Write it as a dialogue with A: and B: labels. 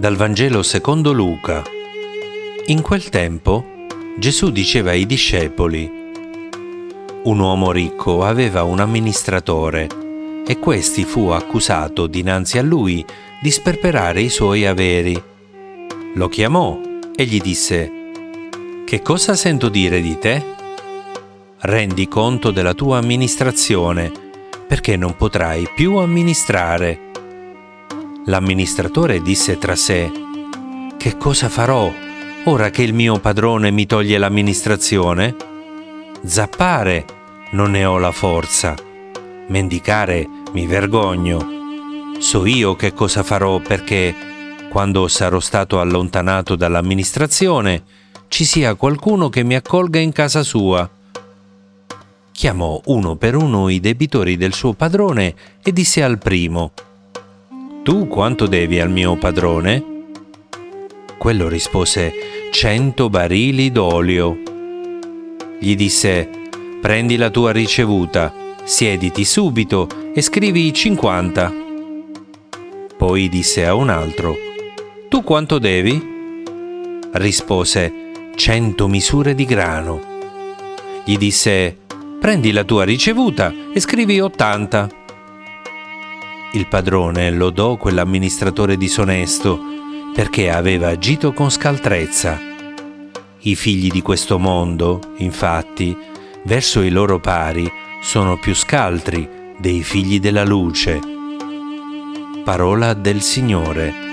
A: Dal Vangelo secondo Luca. In quel tempo Gesù diceva ai discepoli: un uomo ricco aveva un amministratore e questi fu accusato dinanzi a lui di sperperare i suoi averi. Lo chiamò e gli disse: «Che cosa sento dire di te? Rendi conto della tua amministrazione, perché non potrai più amministrare». L'amministratore disse tra sé: «Che cosa farò ora che il mio padrone mi toglie l'amministrazione? Zappare non ne ho la forza, mendicare mi vergogno. So io che cosa farò perché, quando sarò stato allontanato dall'amministrazione, ci sia qualcuno che mi accolga in casa sua». Chiamò uno per uno i debitori del suo padrone e disse al primo: «Tu quanto devi al mio padrone?» Quello rispose: 100 barili d'olio. Gli disse: «Prendi la tua ricevuta, siediti subito e scrivi 50. Poi disse a un altro: «Tu quanto devi?» Rispose: 100 misure di grano. Gli disse: «Prendi la tua ricevuta e scrivi 80. Il padrone lodò quell'amministratore disonesto perché aveva agito con scaltrezza. I figli di questo mondo, infatti, verso i loro pari sono più scaltri dei figli della luce. Parola del Signore.